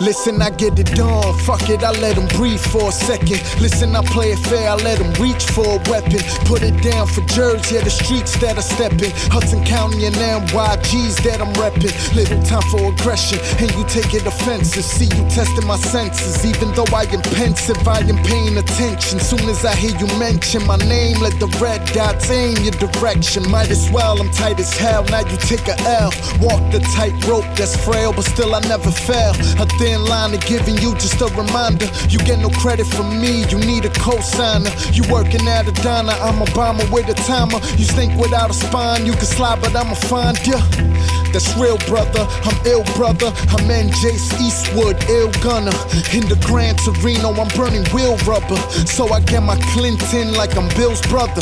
Listen, I get it done. Fuck it, I let him breathe for a second. Listen, I play it fair, I let him reach for a weapon. Put it down for Jersey, yeah, the streets that I step in. Hudson County and NYG's that I'm reppin'. Little time for aggression, and you take it offensive. See you testing my senses, even though I am pensive, I am paying attention. Soon as I hear you mention my name, let the red dots aim your direction. Might as well, I'm tight as hell, now you take a L. Walk the tightrope that's frail, but still I never fail. A thin line of giving you just a reminder. You get no credit from me, you need a cosigner. You working at a diner, I'm a bomber with a timer. You stink without a spine, you can slide but I'ma find ya. That's real, brother, I'm ill, brother. I'm NJ's Eastwood, ill gunner. In the Gran Torino, I'm burning wheel rubber. So I get my Clinton like I'm Bill's brother.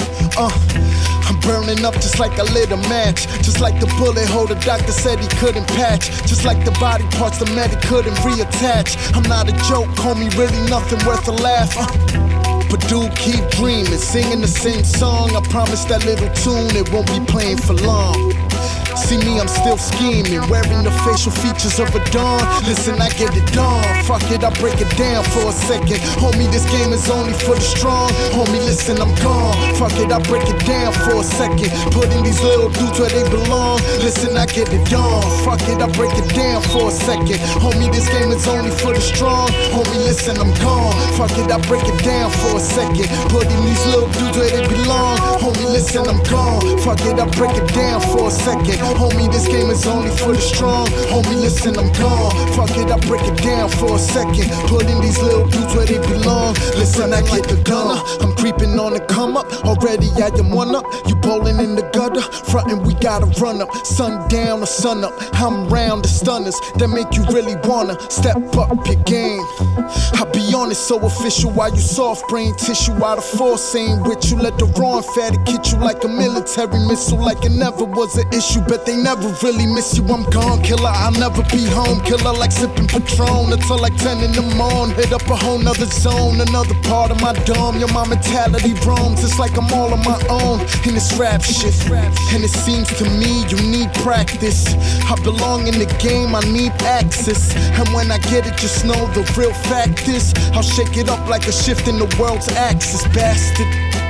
I'm burning up just like I lit a match. Just like the bullet hole the doctor said he couldn't patch. Just like the body parts the medic couldn't reattach. I'm not a joke, homie, really nothing worth a laugh. But dude, keep dreaming, singing the same song. I promise that little tune, it won't be playing for long. See me, I'm still scheming, wearing the facial features of a dawn. Listen, I get it done. Fuck it, I break it down for a second. Homie, this game is only for the strong. Homie, listen, I'm gone. Fuck it, I break it down for a second. Putting these little dudes where they belong. Listen, I get it done. Fuck it, I break it down for a second. Homie, this game is only for the strong. Homie, listen, I'm gone. Fuck it, I break it down for a second. Putting these little dudes where they belong. Homie, listen, I'm gone. Fuck it, I break it down for a second. Homie, this game is only for the strong. Homie, listen, I'm gone. Fuck it, I break it down for a second. Putting these little dudes where they belong. Listen, I get the gunner. I'm creeping on the come up. Already I am one up. You bowling in the gutter. Frontin', we gotta run up. Sun down or sun up. I'm round the stunners that make you really wanna step up your game. I'll be honest, so official. While you soft brain tissue out of force ain't with you. Let the raw and fatty hit you like a military missile. Like it never was an issue. Bet they never really miss you. I'm gone, killer. I'll never be home. Killer like sipping Patron until like 10 in the morning. Hit up a whole nother zone, another part of my dome. Yo, my mentality roams. It's like I'm all on my own in this rap shit. And it seems to me you need practice. I belong in the game, I need access. And when I get it, just know the real fact is I'll shake it up like a shift in the world's axis, bastard.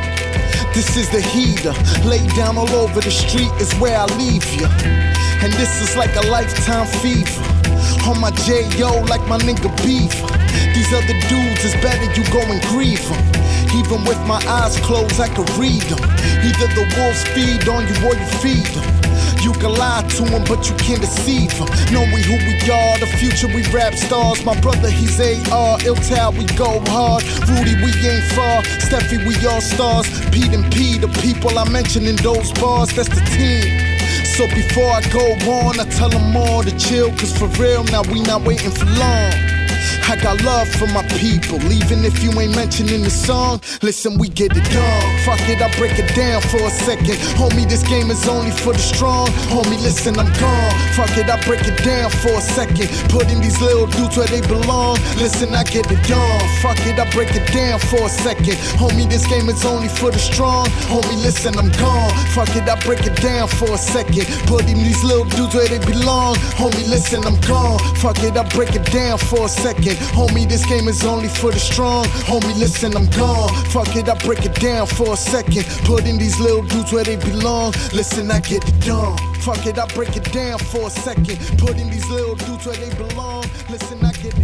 This is the heater, laid down all over the street is where I leave ya. And this is like a lifetime fever. On my J.O. like my nigga Beef. These other dudes is better, you go and grieve them. Even with my eyes closed, I could read them. Either the wolves feed on you or you feed them. You can lie to them, but you can't deceive them. Knowing who we are, the future we rap stars. My brother, he's AR, Ill-Tal, we go hard. Rudy, we ain't far. Steffi, we all stars. Pete and P, the people I mentioned in those bars, that's the team. So before I go on, I tell them all to chill. Cause for real, now we not waiting for long. I got love for my people, even if you ain't mentioning the song. Listen, we get it done. Fuck it, I break it down for a second. Homie, this game is only for the strong. Homie, listen, I'm gone. Fuck it, I break it down for a second. Putting these little dudes where they belong. Listen, I get it done. Fuck it, I break it down for a second. Homie, this game is only for the strong. Homie, listen, I'm gone. Fuck it, I break it down for a second. Putting these little dudes where they belong. Homie, listen, I'm gone. Fuck it, I break it down for a second. Homie, this game is only for the strong. Homie, listen, I'm gone. Fuck it, I break it down for a second. Putting these little dudes where they belong. Listen, I get it done. Fuck it, I break it down for a second. Putting these little dudes where they belong. Listen, I get it